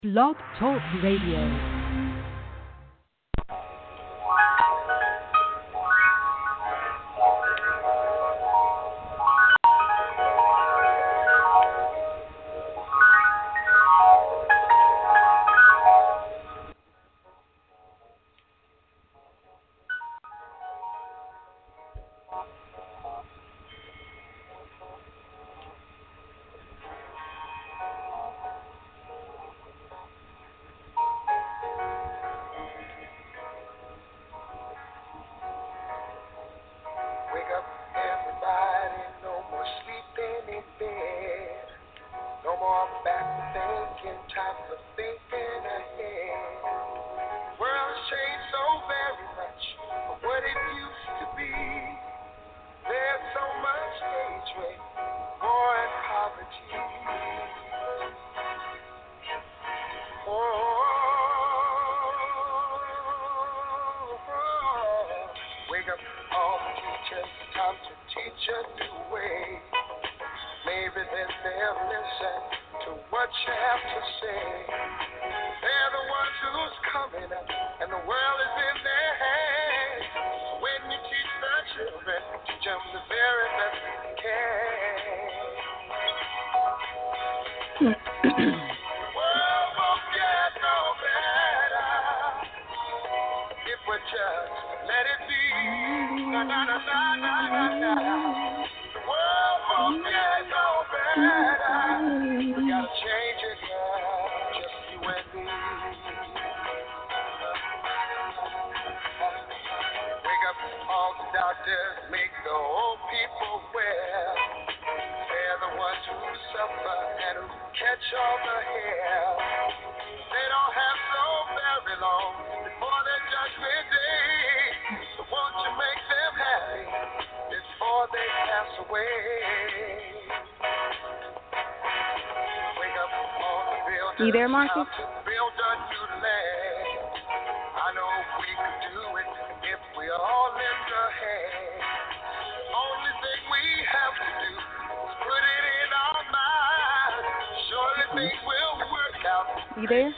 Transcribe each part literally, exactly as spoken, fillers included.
Blog Talk Radio. You there, Marcus? You there?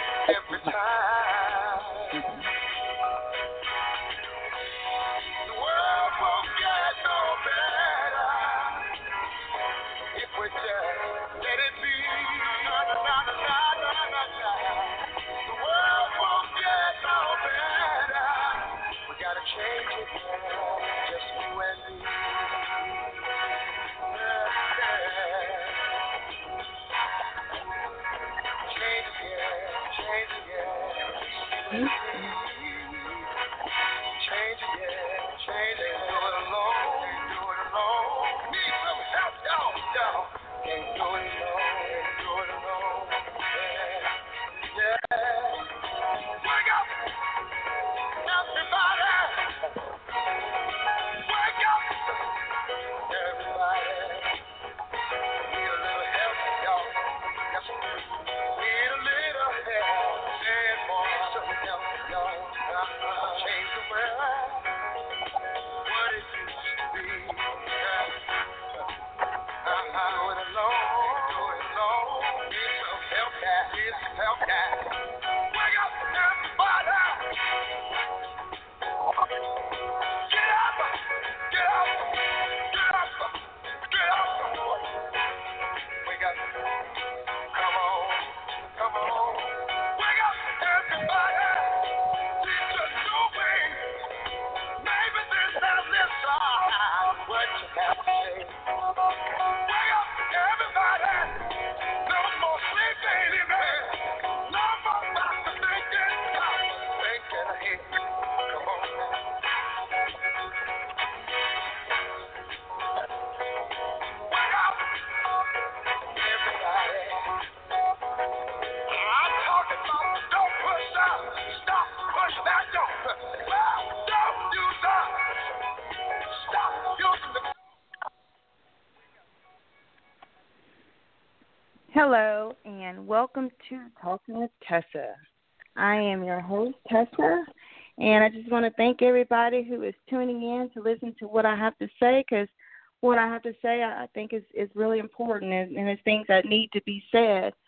Hello, and welcome to Talking with Tessa. I am your host, Tessa, and I just want to thank everybody who is tuning in to listen to what I have to say, because what I have to say I think is, is really important, and, and it's things that need to be said.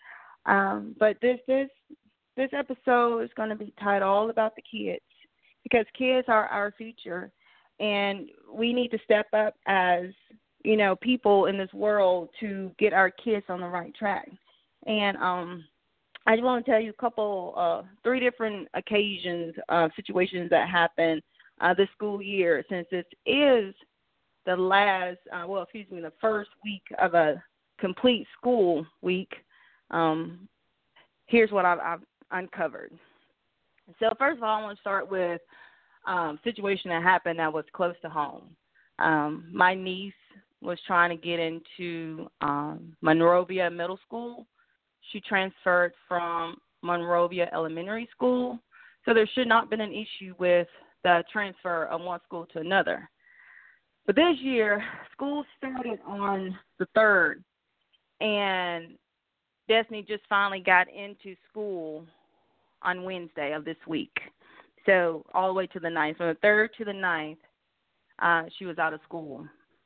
Um, but this this this episode is going to be titled all about the kids, because kids are our future, and we need to step up as, you know, people in this world to get our kids on the right track. And um, I just want to tell you a couple, uh, three different occasions, uh, situations that happened uh, this school year, since this is the last, uh, well, excuse me, the first week of a complete school week. Um, here's what I've, I've uncovered. So first of all, I want to start with um, a situation that happened that was close to home. Um, my niece was trying to get into um, Monrovia Middle School. She transferred from Monrovia Elementary School, so there should not have been an issue with the transfer of one school to another. But this year, school started on the third, and Destiny just finally got into school on Wednesday of this week. So all the way to the ninth. From the third to the ninth, uh, she was out of school.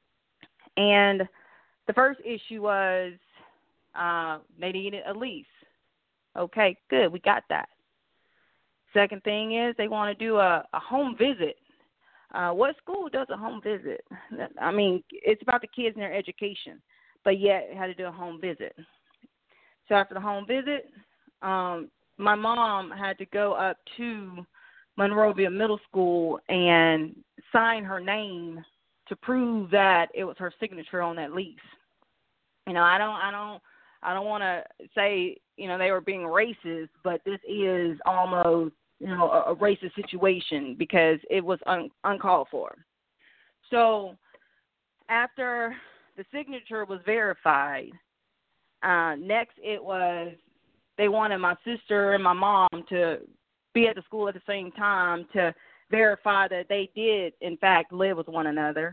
And the first issue was uh, they needed a lease. Okay, good, we got that. Second thing is they want to do a, a home visit. Uh, what school does a home visit? I mean, it's about the kids and their education, but yet it had to do a home visit. So after the home visit, um, my mom had to go up to Monrovia Middle School and sign her name to prove that it was her signature on that lease. You know, I don't, I don't, I don't want to say, you know, they were being racist, but this is almost, you know, a, a racist situation because it was un, uncalled for. So after the signature was verified, uh, next it was they wanted my sister and my mom to be at the school at the same time to verify that they did, in fact, live with one another.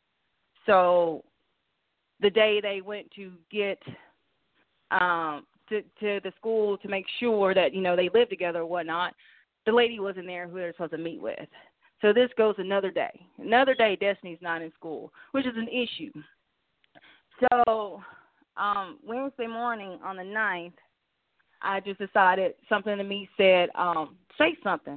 So the day they went to get um, to, to the school to make sure that, you know, they lived together or whatnot, the lady wasn't there who they were supposed to meet with. So this goes another day. Another day Destiny's not in school, which is an issue. So um, Wednesday morning on the ninth, I just decided something to me said, um, say something.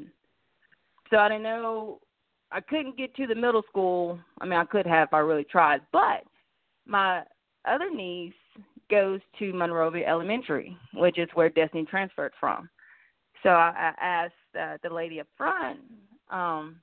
So I didn't know, I couldn't get to the middle school. I mean, I could have if I really tried. But my other niece goes to Monrovia Elementary, which is where Destiny transferred from. So I, I asked uh, the lady up front, um,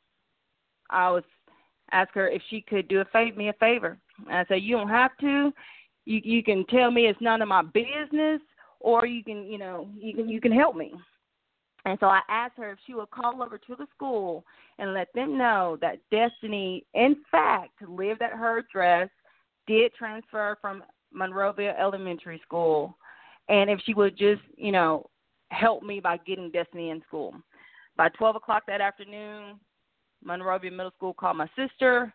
I was asked her if she could do a favor, me a favor. And I said, you don't have to. You you can tell me it's none of my business, or you can, you know, you can you can help me. And so I asked her if she would call over to the school and let them know that Destiny, in fact, lived at her address, did transfer from Monrovia Elementary School, and if she would just, you know, help me by getting Destiny in school. By twelve o'clock that afternoon, Monrovia Middle School called my sister,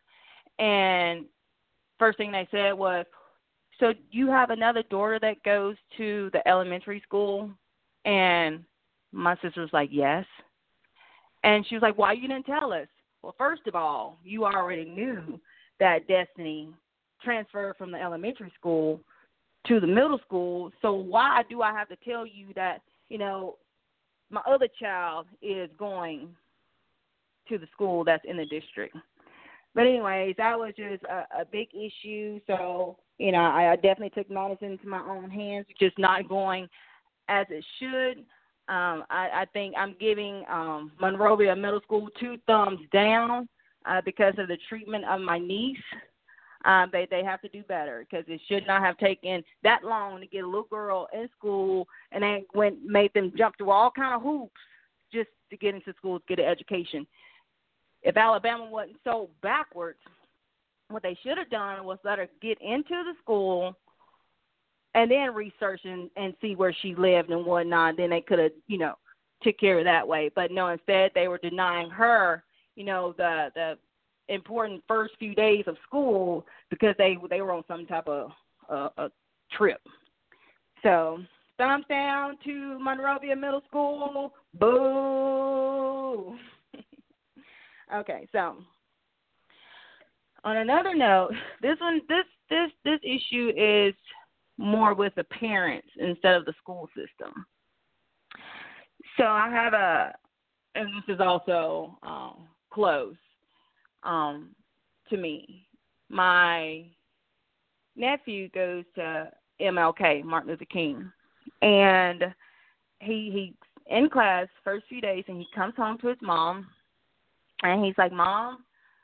and first thing they said was, so you have another daughter that goes to the elementary school? And my sister was like, yes. And she was like, why you didn't tell us? Well, first of all, you already knew that Destiny transferred from the elementary school to the middle school, so why do I have to tell you that, you know, my other child is going to the school that's in the district? But anyways, that was just a, a big issue. So, you know, I, I definitely took matters into my own hands, just not going as it should. Um, I, I think I'm giving um, Monrovia Middle School two thumbs down uh, because of the treatment of my niece. Um, they they have to do better, because it should not have taken that long to get a little girl in school, and then went made them jump through all kind of hoops just to get into school to get an education. If Alabama wasn't so backwards, what they should have done was let her get into the school and then research and, and see where she lived and whatnot. Then they could have, you know, took care of that way. But no, instead they were denying her, you know, the the important first few days of school because they they were on some type of uh, a trip. So thumbs down to Monrovia Middle School. Boo. Okay, so on another note, this one, this this this issue is more with the parents instead of the school system. So I have a, and this is also um, close um, to me. My nephew goes to M L K, Martin Luther King, and he he in class first few days, and he comes home to his mom, and he's like, "Mom,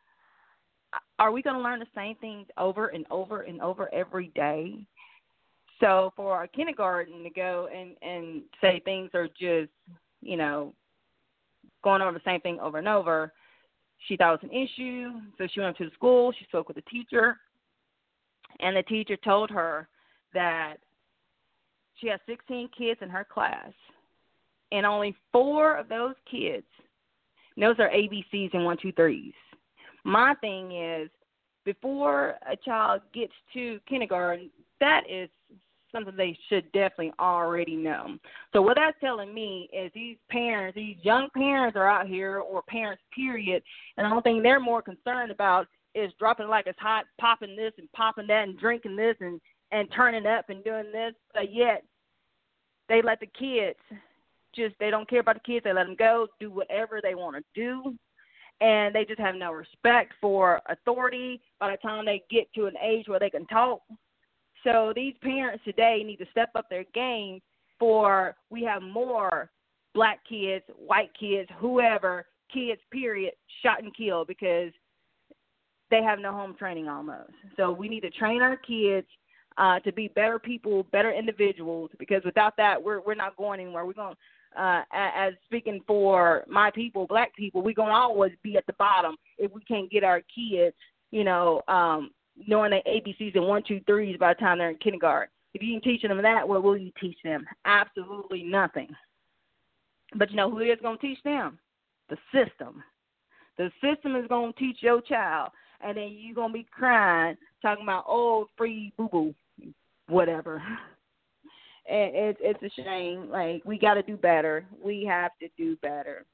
are we going to learn the same things over and over and over every day?" So for our kindergarten to go and, and say things are just, you know, going over the same thing over and over, she thought it was an issue. So she went to the school. She spoke with the teacher. And the teacher told her that she has sixteen kids in her class. And only four of those kids knows their A B Cs and one, two, threes. My thing is, before a child gets to kindergarten, that is something they should definitely already know. So what that's telling me is these parents, these young parents are out here, or parents, period, and the only thing they're more concerned about is dropping like it's hot, popping this and popping that and drinking this and, and turning up and doing this, but yet they let the kids just, they don't care about the kids. They let them go, do whatever they want to do, and they just have no respect for authority by the time they get to an age where they can talk. So these parents today need to step up their game, for we have more black kids, white kids, whoever, kids, period, shot and killed because they have no home training almost. So we need to train our kids uh, to be better people, better individuals, because without that, we're we're not going anywhere. We're going, uh, as speaking for my people, black people, we're going to always be at the bottom if we can't get our kids, you know, um, knowing their A B Cs and one, two, threes by the time they're in kindergarten. If you ain't teaching them that, what will you teach them? Absolutely nothing. But you know who is going to teach them? The system. The system is going to teach your child, and then you're going to be crying, talking about, oh, free boo-boo, whatever. And it's, it's a shame. Like, we got to do better. We have to do better.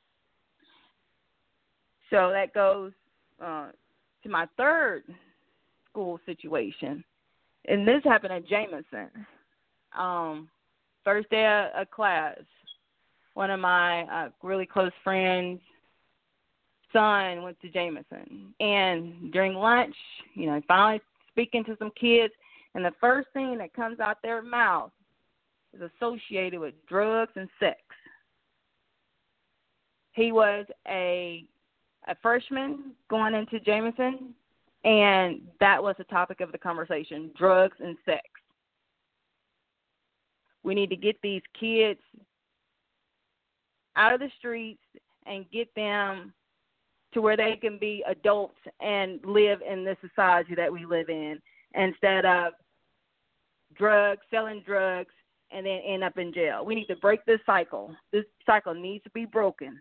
So that goes uh, to my third school situation, and this happened at Jameson. Um, first day of, of class, one of my uh, really close friends' son went to Jameson, and during lunch, you know, finally speaking to some kids, and the first thing that comes out their mouth is associated with drugs and sex. He was a a freshman going into Jameson, and that was the topic of the conversation, drugs and sex. We need to get these kids out of the streets and get them to where they can be adults and live in the society that we live in, instead of drugs, selling drugs, and then end up in jail. We need to break this cycle. This cycle needs to be broken.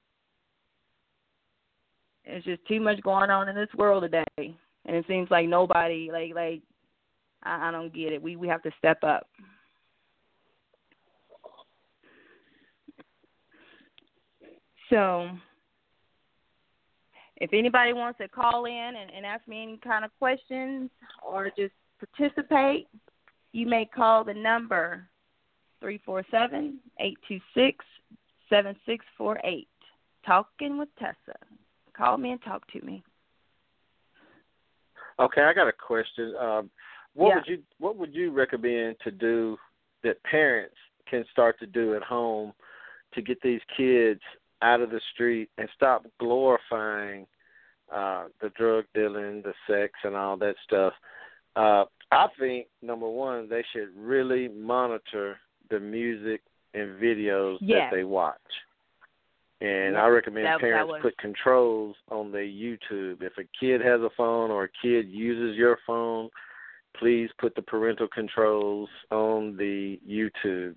There's just too much going on in this world today, and it seems like nobody, like, like I, I don't get it. We we have to step up. So if anybody wants to call in and, and ask me any kind of questions or just participate, you may call the number three four seven, eight two six, seven six four eight. Talking with Tessa. Call me and talk to me. Okay, I got a question. Um, what yeah. would you what would you recommend to do that parents can start to do at home to get these kids out of the street and stop glorifying uh, the drug dealing, the sex, and all that stuff? Uh, I think, number one, they should really monitor the music and videos yes. that they watch. And yes. I recommend that, parents that was... put controls on their YouTube. If a kid has a phone or a kid uses your phone, please put the parental controls on the YouTube.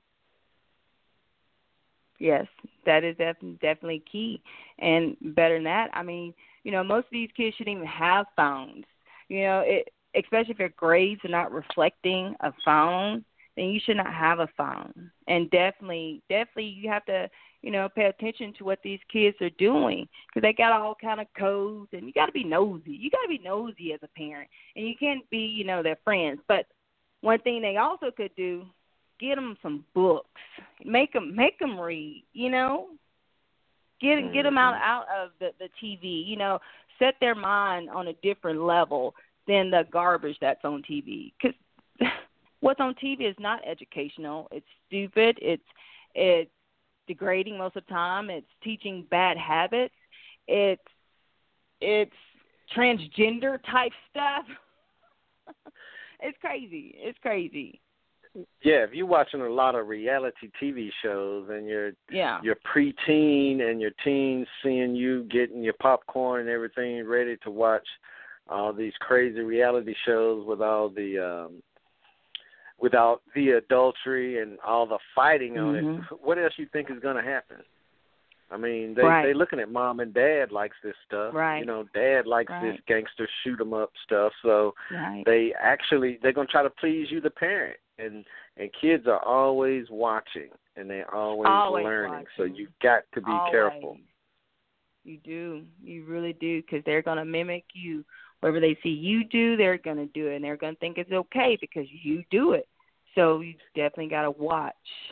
Yes, that is def- definitely key. And better than that, I mean, you know, most of these kids shouldn't even have phones. You know, it, especially if your grades are not reflecting a phone, then you should not have a phone. And definitely, definitely you have to, you know, pay attention to what these kids are doing, because they got all kind of codes, and you got to be nosy. You got to be nosy as a parent, and you can't be, you know, their friends. But one thing they also could do, get them some books, make them make them read. You know, get mm-hmm. get them out out of the the T V. You know, set their mind on a different level than the garbage that's on T V. Because what's on T V is not educational. It's stupid. It's it's degrading most of the time. It's teaching bad habits. It's it's transgender type stuff. It's crazy. It's crazy. Yeah, if you're watching a lot of reality T V shows and you're yeah. you're preteen and your teens seeing you getting your popcorn and everything ready to watch all these crazy reality shows with all the um, without the adultery and all the fighting on mm-hmm. it, what else you think is going to happen? I mean, they right. they looking at mom and dad likes this stuff. Right. You know, dad likes right. this gangster shoot 'em up stuff. So right. they actually they're gonna try to please you, the parent, and and kids are always watching and they're always, always learning. watching. So you got to be always. careful. You do, you really do, because they're gonna mimic you. Whatever they see you do, they're gonna do it, and they're gonna think it's okay because you do it. So you definitely gotta watch.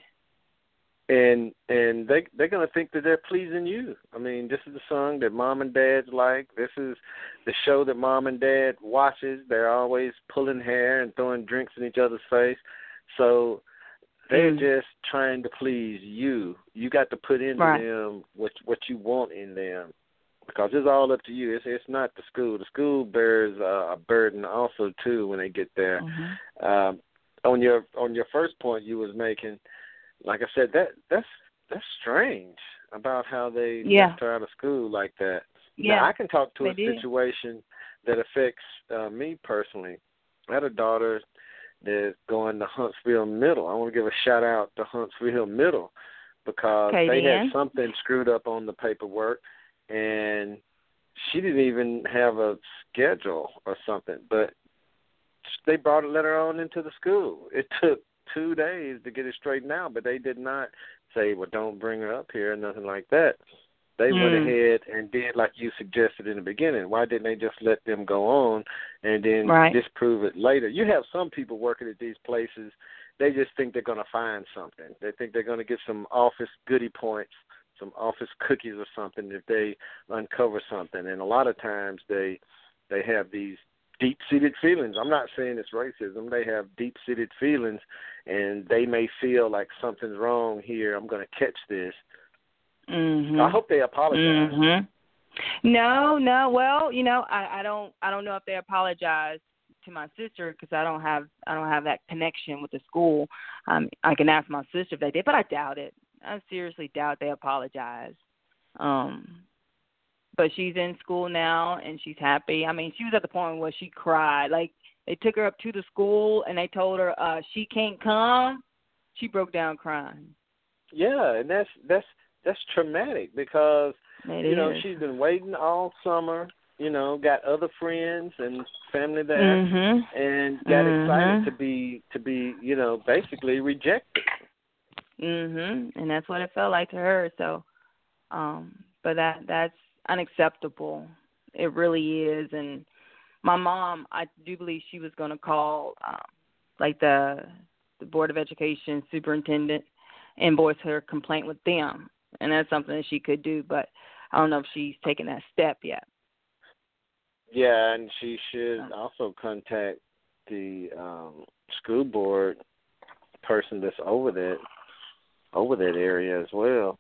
And and they they're gonna think that they're pleasing you. I mean, this is the song that mom and dad like. This is the show that mom and dad watches. They're always pulling hair and throwing drinks in each other's face. So they're mm. just trying to please you. You got to put into right. them what what you want in them, because it's all up to you. It's it's not the school. The school bears uh, a burden also too when they get there. Mm-hmm. Um, on your on your first point you was making. Like I said, that that's that's strange about how they yeah. left her out of school like that. Yeah, now, I can talk to they a did. situation that affects uh, me personally. I had a daughter that's going to Huntsville Middle. I want to give a shout out to Huntsville Middle because okay, they then. had something screwed up on the paperwork, and she didn't even have a schedule or something. But they brought a letter on into the school. It took two days to get it straightened out, but they did not say, well, don't bring her up here, nothing like that. They mm. went ahead and did like you suggested in the beginning. Why didn't they just let them go on and then right. disprove it later? You have some people working at these places, they just think they're going to find something. They think they're going to get some office goodie points, some office cookies or something if they uncover something. And a lot of times they they have these deep-seated feelings. I'm not saying it's racism. They have deep-seated feelings, and they may feel like something's wrong here. I'm going to catch this. Mm-hmm. I hope they apologize. Mm-hmm. No, no. Well, you know, I, I don't. I don't know if they apologize to my sister because I don't have. I don't have that connection with the school. Um, I can ask my sister if they did, but I doubt it. I seriously doubt they apologize. Um. But she's in school now, and she's happy. I mean, she was at the point where she cried. Like, they took her up to the school, and they told her uh, she can't come. She broke down crying. Yeah, and that's that's that's traumatic because, it you know, is. she's been waiting all summer, you know, got other friends and family there, mm-hmm. and got mm-hmm. excited to be, to be, you know, basically rejected. Mm-hmm. And that's what it felt like to her. So, um, but that that's unacceptable. It really is. And my mom, I do believe she was going to call um, like the the Board of Education superintendent and voice her complaint with them. And that's something that she could do, but I don't know if she's taken that step yet. Yeah, and she should also contact the um, school board person that's over that over that area as well.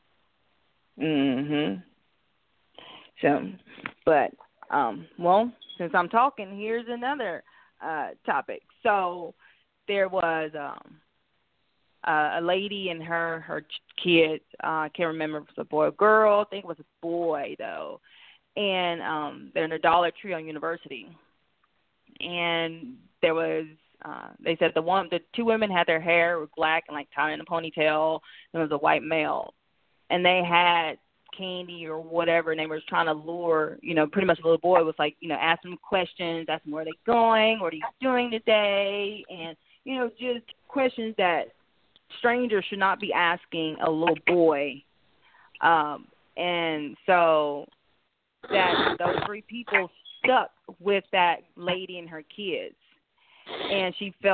Mhm. So, but, um, well, since I'm talking, here's another uh, topic. So there was um, uh, a lady and her, her kid, uh, I can't remember if it was a boy or girl, I think it was a boy, though, and um, they're in a Dollar Tree on University. And there was, uh, they said the one, the two women had their hair black and, like, tied in a ponytail, and it was a white male. And they had candy or whatever, and they were trying to lure, you know, pretty much the little boy was like, you know, ask them questions, ask them where they're going, what are you doing today, and, you know, just questions that strangers should not be asking a little boy. Um, and so that those three people stuck with that lady and her kids, and she felt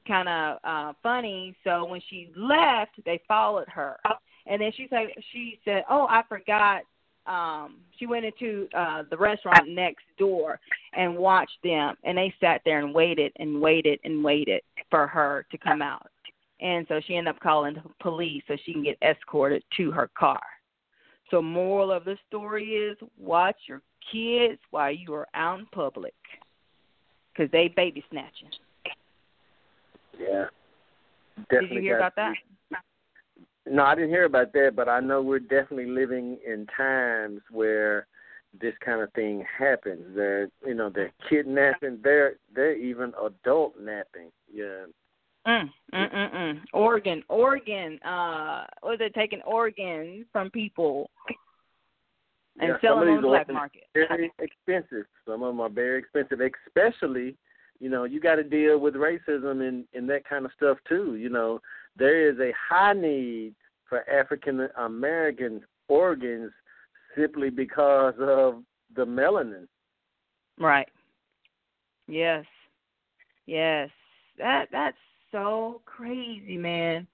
kind of uh, funny. So when she left, they followed her, and then she said, "She said, oh, I forgot." Um, she went into uh, the restaurant next door and watched them, and they sat there and waited and waited and waited for her to come out. And so she ended up calling the police so she can get escorted to her car. So moral of the story is watch your kids while you are out in public because they baby snatching. Yeah. Definitely. Did you hear about that? No, I didn't hear about that, but I know we're definitely living in times where this kind of thing happens. They're, you know, they're kidnapping. They're they're even adult napping. Yeah. Mm, mm, mm, mm. Organ, organ. Uh, was it taking organs from people and yeah, selling on the black market? Very expensive. Some of them are very expensive, especially. You know, you got to deal with racism and, and that kind of stuff too. You know, there is a high need for African American organs simply because of the melanin. Right. Yes. Yes. That that's so crazy, man.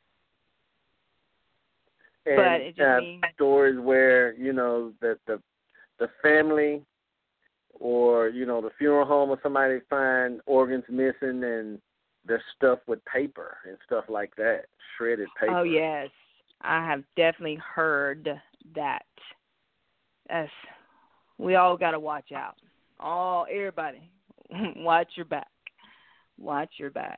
And, but it just uh, means stories where you know that the the family or you know the funeral home or somebody find organs missing and they're stuffed with paper and stuff like that, shredded paper. Oh yes, I have definitely heard that. That's, we all got to watch out. All everybody, watch your back. Watch your back.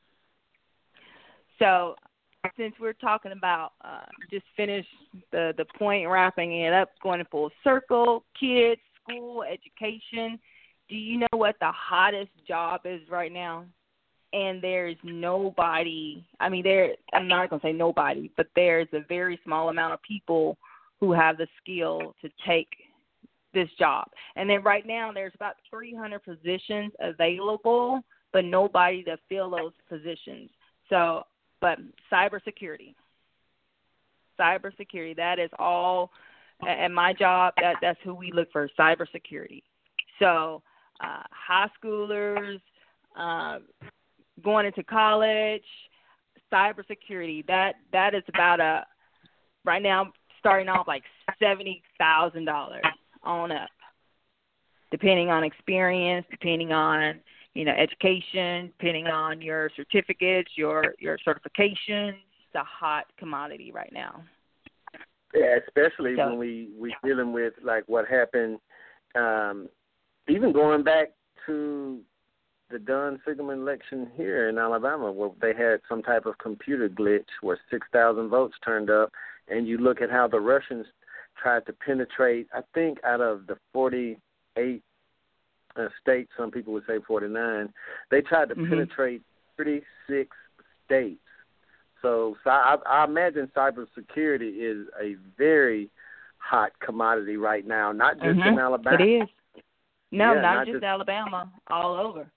So, since we're talking about uh, just finish the the point, wrapping it up, going in full circle, kids, school, education. Do you know what the hottest job is right now? And there's nobody, I mean, there. I'm not going to say nobody, but there's a very small amount of people who have the skill to take this job. And then right now there's about three hundred positions available, but nobody to fill those positions. So, but cybersecurity, cybersecurity, that is all. At my job, that that's who we look for, cybersecurity. So, uh, high schoolers, uh, going into college, cybersecurity. That that is about a right now starting off like seventy thousand dollars on up, depending on experience, depending on you know education, depending on your certificates, your your certifications. It's a hot commodity right now. Yeah, especially so, when we we dealing with like what happened, um, even going back to the Dunn Sigelman election here in Alabama, where they had some type of computer glitch where six thousand votes turned up, and you look at how the Russians tried to penetrate. I think out of the forty-eight uh, states, some people would say forty-nine, they tried to mm-hmm. penetrate thirty-six states. So, so I, I imagine cybersecurity is a very hot commodity right now, not just mm-hmm. in Alabama. It is. No, yeah, not, not just, just Alabama, all over.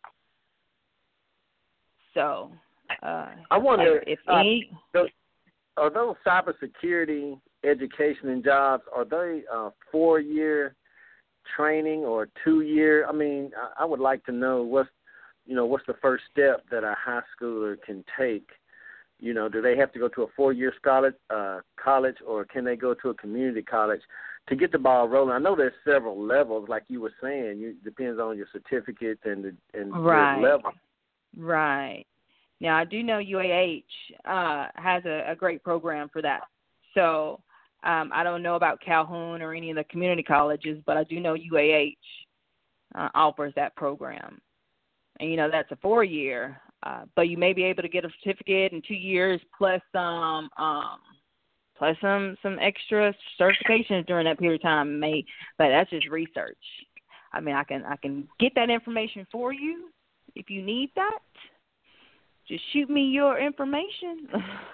So, uh, I wonder if, if uh, any, those, are those cybersecurity education and jobs, are they uh, four-year training or two-year? I mean, I, I would like to know what's, you know, what's the first step that a high schooler can take. You know, do they have to go to a four-year college, uh, college, or can they go to a community college to get the ball rolling? I know there's several levels, like you were saying. It depends on your certificate and the and right. your level. Right. Now, I do know U A H uh, has a, a great program for that. So um, I don't know about Calhoun or any of the community colleges, but I do know U A H uh, offers that program. And, you know, that's a four-year. Uh, but you may be able to get a certificate in two years plus some um, plus some, some extra certifications during that period of time. May, but that's just research. I mean, I can I can get that information for you if you need that. Just shoot me your information.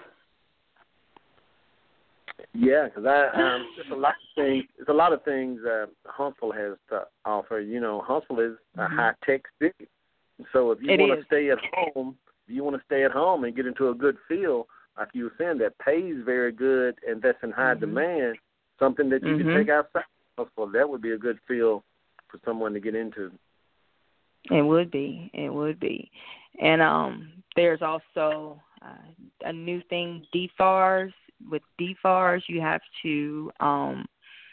Yeah, because I um, there's a lot of things. There's a lot of things uh, Huntsville has to offer. You know, Huntsville is a mm-hmm. high tech city. So if you it want is. to stay at home, if you want to stay at home and get into a good field, like you were saying, that pays very good and that's in high mm-hmm. demand, something that you mm-hmm. can take outside. So that would be a good field for someone to get into. It would be. It would be. And um, there's also uh, a new thing, D F A Rs. With D F A Rs, you have to um,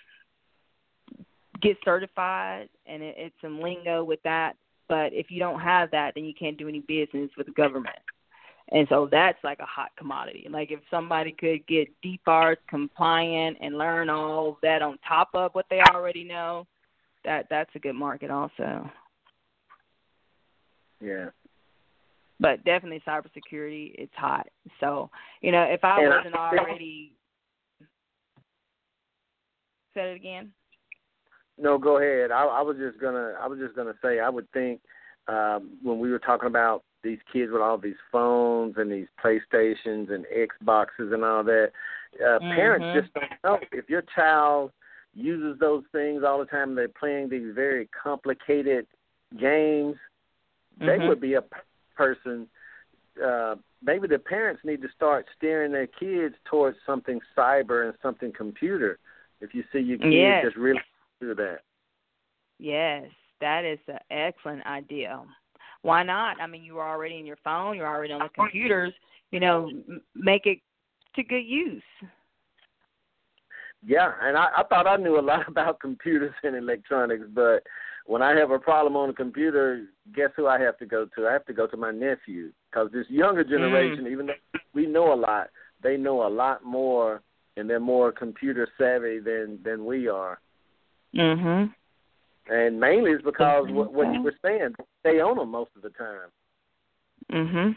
get certified, and it, it's some lingo with that. But if you don't have that, then you can't do any business with the government. And so that's like a hot commodity. Like if somebody could get D F A Rs compliant and learn all that on top of what they already know, that that's a good market also. Yeah. But definitely cybersecurity, it's hot. So, you know, if I and wasn't I, already – say it again. No, go ahead. I, I was just gonna. I was just gonna say. I would think um, when we were talking about these kids with all these phones and these PlayStations and Xboxes and all that, uh, mm-hmm. parents just don't know. If your child uses those things all the time, they're playing these very complicated games. Mm-hmm. They would be a person. Uh, maybe the parents need to start steering their kids towards something cyber and something computer. If you see your kids yes. just really do that. Yes, that is an excellent idea. Why not? I mean, you're already in your phone. You're already on the computers. You know, m- make it to good use. Yeah, and I, I thought I knew a lot about computers and electronics, but when I have a problem on the computer, guess who I have to go to? I have to go to my nephew, because this younger generation, mm. even though we know a lot, they know a lot more, and they're more computer savvy than, than we are. Mhm. And mainly it's because mm-hmm. what, what you were saying, they own them most of the time. Mhm.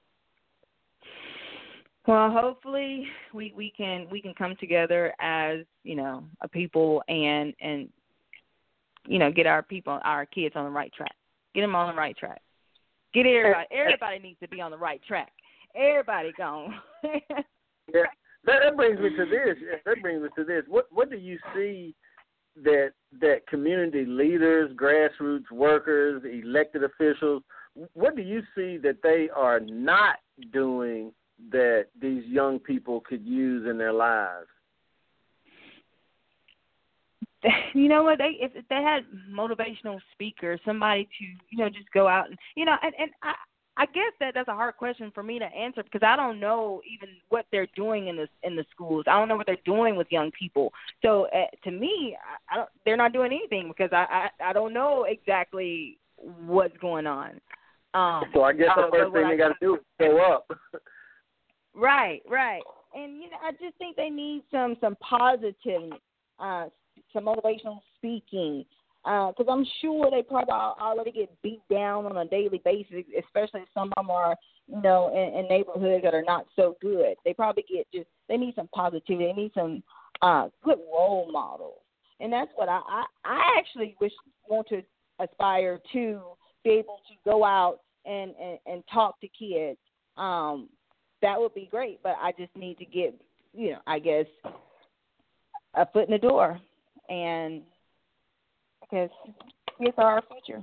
Well, hopefully we, we can we can come together as, you know, a people and and you know, get our people, our kids on the right track. Get them on the right track. Get everybody. Everybody needs to be on the right track. Everybody gone. Yeah, that, that brings me to this. That brings me to this. What what do you see that that community leaders, grassroots workers, elected officials, what do you see that they are not doing that these young people could use in their lives? You know what? They if they had motivational speakers, somebody to, you know, just go out and, you know, and, and I I guess that that's a hard question for me to answer, because I don't know even what they're doing in the in the schools. I don't know what they're doing with young people. So uh, to me, I, I don't, they're not doing anything, because I, I I don't know exactly what's going on. Um, so I guess so, the first thing they got to do is show up. Right, right, and you know, I just think they need some some positive, uh, some motivational speaking. Because uh, I'm sure they probably already get beat down on a daily basis, especially if some of them are, you know, in, in neighborhoods that are not so good. They probably get just, they need some positivity. They need some uh, good role models. And that's what I, I, I actually wish, want to aspire to be able to go out and, and, and talk to kids. Um, that would be great, but I just need to get, you know, I guess, a foot in the door. And because kids are our future.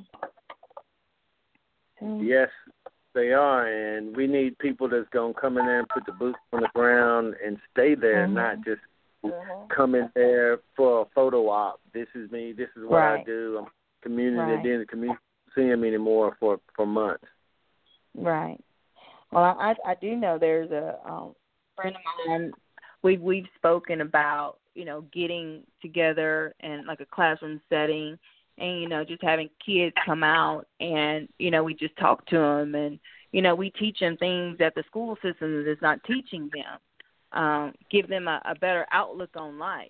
Yes, they are, and we need people that's going to come in there and put the boots on the ground and stay there, mm-hmm. not just mm-hmm. come in there for a photo op. This is me. This is what right. I do. I'm community, right. and then the community see them anymore for, for months. Right. Well, I I do know there's a um, friend of mine. We've we've spoken about, you know, getting together in like a classroom setting, and, you know, just having kids come out and, you know, we just talk to them, and, you know, we teach them things that the school system is not teaching them, um, give them a, a better outlook on life.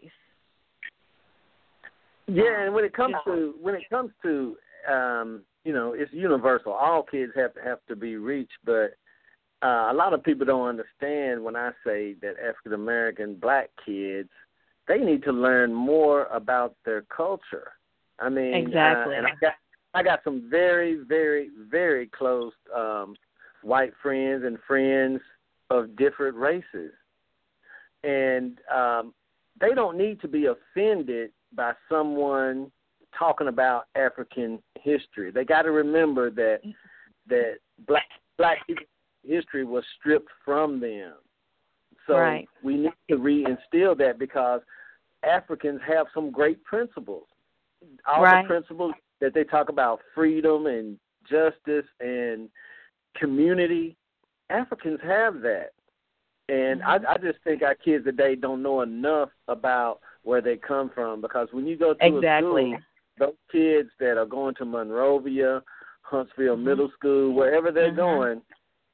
Yeah, and when it comes to when it comes to um, you know, it's universal. All kids have to have to be reached, but uh, a lot of people don't understand when I say that African American black kids, they need to learn more about their culture. I mean, exactly. Uh, and I got I got some very, very, very close um, white friends and friends of different races, and um, they don't need to be offended by someone talking about African history. They got to remember that that black black history was stripped from them. So right. we need to reinstill that, because Africans have some great principles. All right. the principles that they talk about, freedom and justice and community. Africans have that. And mm-hmm. I, I just think our kids today don't know enough about where they come from, because when you go to exactly. a school, those kids that are going to Monrovia, Huntsville mm-hmm. Middle School, wherever they're mm-hmm. going,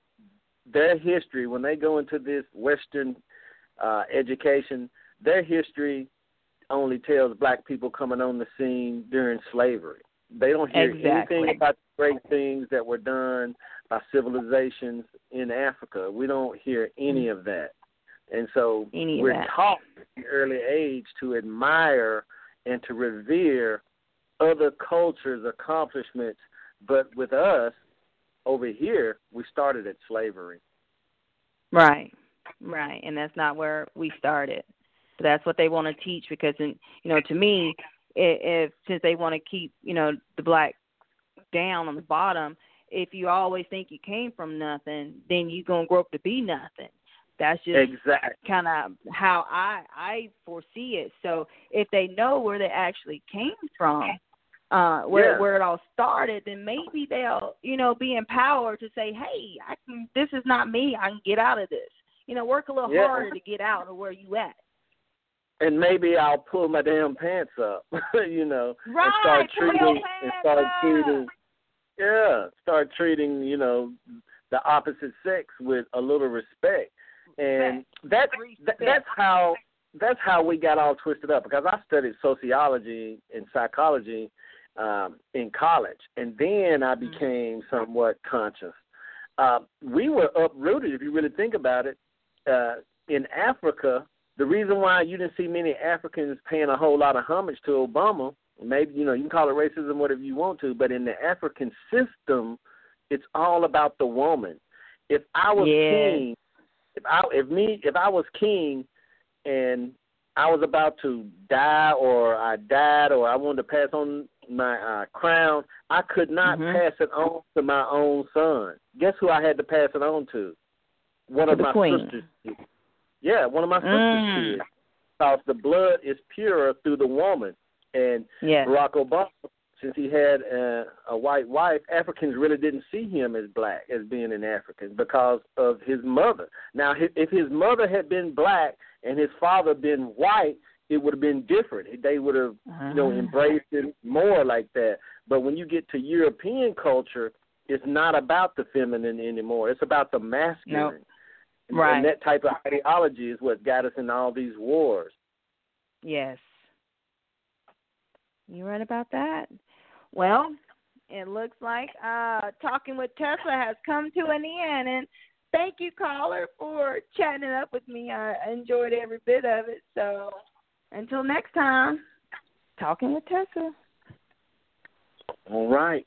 their history, when they go into this Western uh, education, their history only tells black people coming on the scene during slavery. They don't hear exactly. anything about the great things that were done by civilizations in Africa. We don't hear any of that. And so any we're that. taught at an early age to admire and to revere other cultures' accomplishments. But with us, over here, we started at slavery. Right, right. And that's not where we started. But that's what they want to teach, because, in, you know, to me, if, if since they want to keep, you know, the black down on the bottom, if you always think you came from nothing, then you're going to grow up to be nothing. That's just exactly. kind of how I, I foresee it. So if they know where they actually came from, uh, where yeah. where it all started, then maybe they'll, you know, be empowered to say, hey, I can. This is not me. I can get out of this. You know, work a little yeah. harder to get out of where you at. And maybe I'll pull my damn pants up, you know, right, and start treating and start up. treating, yeah, start treating, you know, the opposite sex with a little respect. And that, that that's how that's how we got all twisted up, because I studied sociology and psychology um, in college, and then I became somewhat conscious. Uh, we were uprooted, if you really think about it, uh, in Africa. The reason why you didn't see many Africans paying a whole lot of homage to Obama, maybe, you know, you can call it racism, whatever you want to, but in the African system, it's all about the woman. If I was yeah. king, if I if me if I was king and I was about to die, or I died, or I wanted to pass on my uh, crown, I could not mm-hmm. pass it on to my own son. Guess who I had to pass it on to? One to of my queen. sisters. Yeah, one of my sister's mm. kids. Because the blood is purer through the woman. And yes. Barack Obama, since he had a, a white wife, Africans really didn't see him as black, as being an African, because of his mother. Now, if his mother had been black and his father been white, it would have been different. They would have, uh-huh. you know, embraced it more like that. But when you get to European culture, it's not about the feminine anymore. It's about the masculine. Nope. Right. And that type of ideology is what got us in all these wars. Yes. You're right about that. Well, it looks like uh, Talking with Tessa has come to an end. And thank you, caller, for chatting it up with me. I enjoyed every bit of it. So until next time, Talking with Tessa. All right.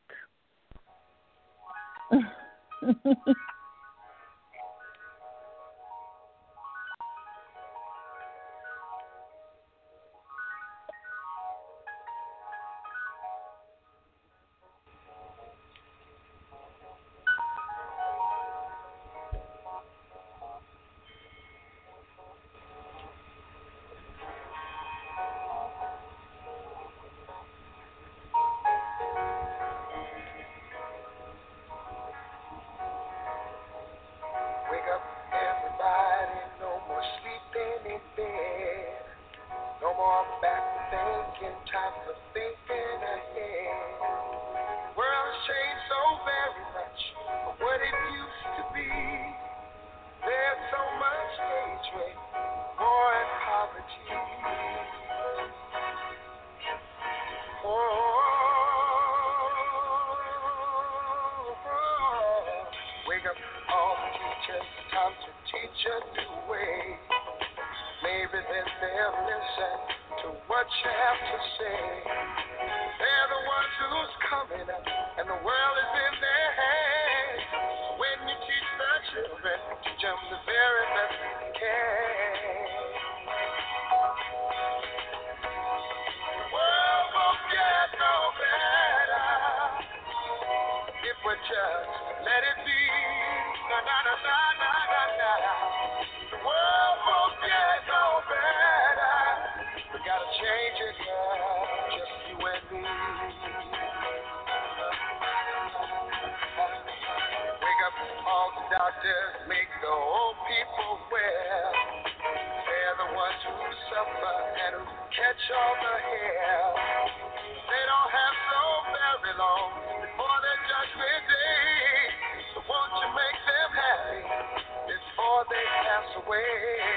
shoulder here. They don't have so very long before their judgment day. So won't you make them happy before they pass away?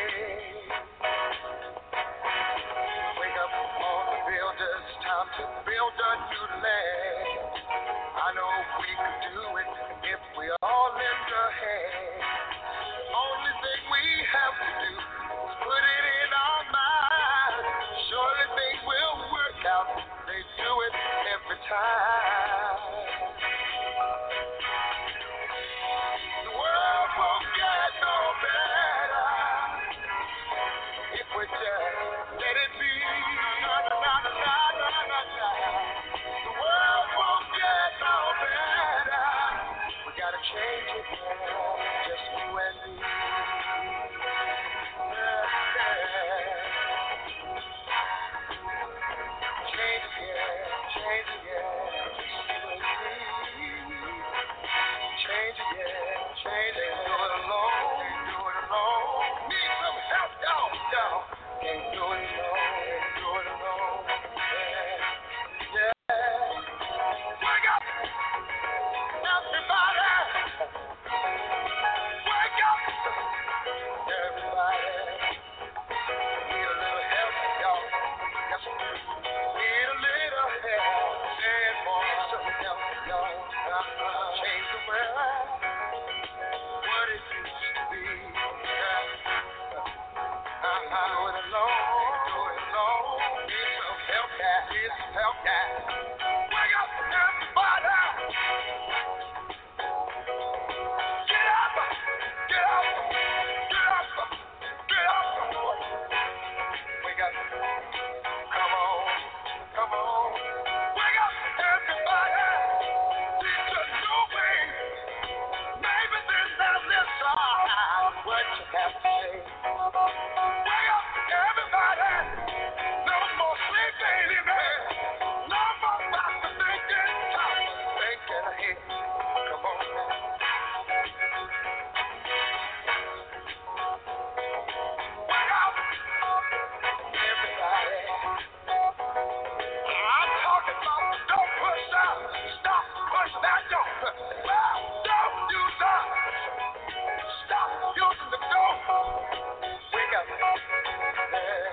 Wake up all the builders, time to build a new land. I know we can do it if we all lend a hand. Only thing we have to do is put it in our minds. Surely things will work out. They do it every time. The world won't get no better if we just let it be. Na, na, na, na, na, na, na. The world won't get no better. We gotta change it now, just you and me. Yeah, yeah. Change it, yeah, change it, yeah, just you and me. Change it, yeah, change it. Do it alone, do it alone. Need some help, y'all, y'all. Can't do it alone, can't do it alone. Yeah, yeah. Wake up, everybody. Wake up, everybody. Need a little help, y'all. Yes, we do. Need a little help. Stand for some help, y'all. Uh-huh. Change the world. What it used to be. Yeah. Uh-huh. Do it alone. Do it alone. Need some help, guys. Need some help, guys. Wake up, everybody. Get up. Get up. Get up. Get up. Wake up. Come on. Come on. Wake up, everybody. It's a new way. Maybe this time this time. What you have to say. Wake up, everybody. No more sleeping in bed. No more about to thinking. Time thinking ahead. Come on now. Wake up, everybody. I'm talking about don't push out. Stop, push that, don't push. Don't use that. Stop using the door. Wake up. Yeah.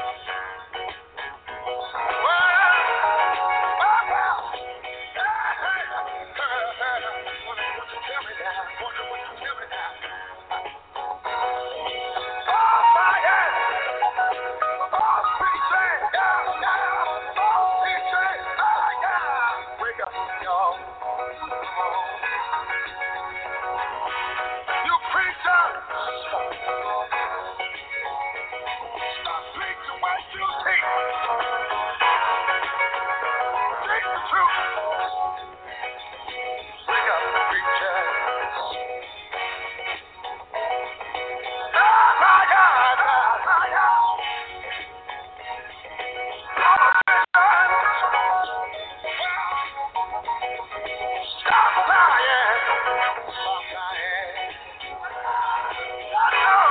Well, well, well. Hey, hey. Wonder what you tell me now. Wonder what you tell me now. Oh, my God. Oh, peace, yeah, yeah. Oh, peace, oh, yeah. Wake up, y'all. Come on. You preachers. Stop preaching what you teach. Teach the truth. Wake up, preachers. Oh, my God. Oh, my God. Stop lying. Stop lying. I know.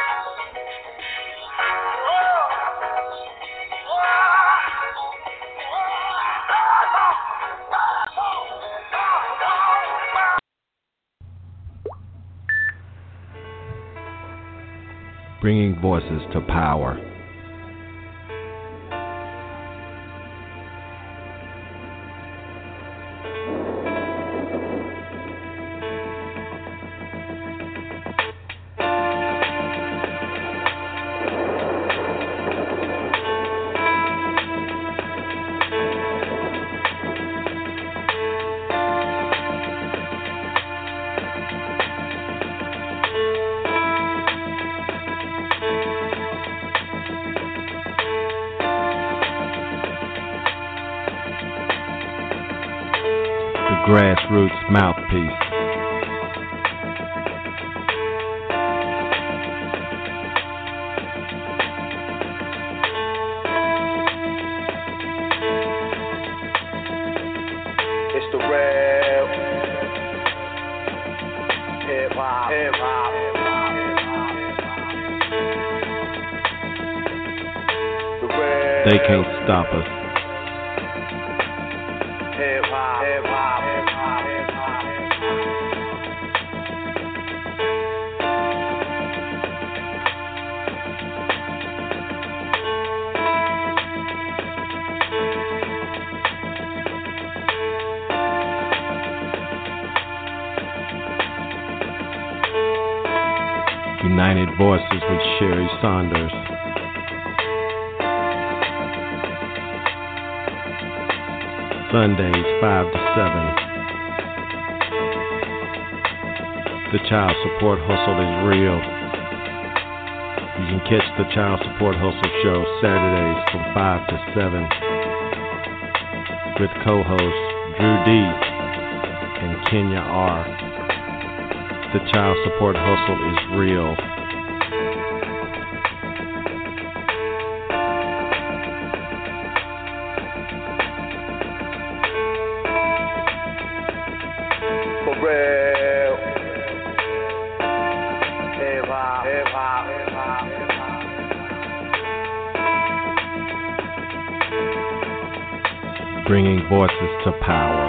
Whoa. Bringing voices to power. Grassroots mouthpiece. It's the real hip hop, hip hop, the real They can't stop us. Hip hop, hip hop, hip hop, hip hop. United Voices with Sherry Saunders. Sundays, five to seven. The Child Support Hustle is real. You can catch the Child Support Hustle show Saturdays from five to seven with co-hosts Drew D and Kenya R. The Child Support Hustle is real. For real. Hip hop, hip hop, hip hop, hip hop. Bringing voices to power.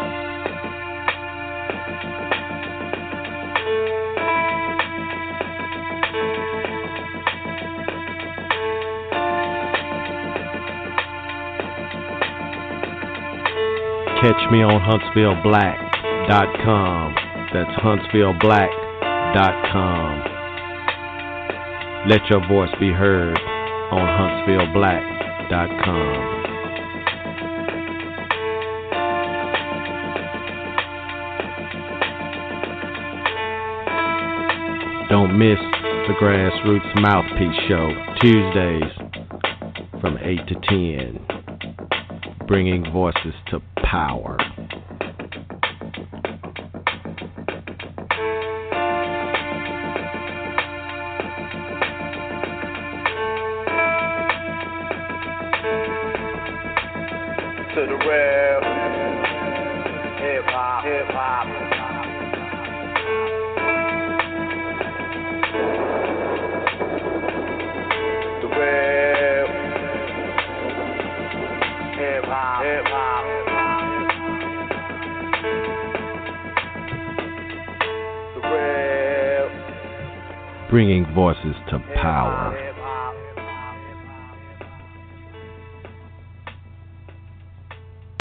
Catch me on Huntsville Black dot com. That's Huntsville Black dot com. Let your voice be heard on Huntsville Black dot com. Don't miss the Grassroots Mouthpiece Show, Tuesdays from eight to ten. Bringing voices to power. To the real. Hip hop, hip hop. The real. Hip hop, hip hop. The real. Bringing voices to power.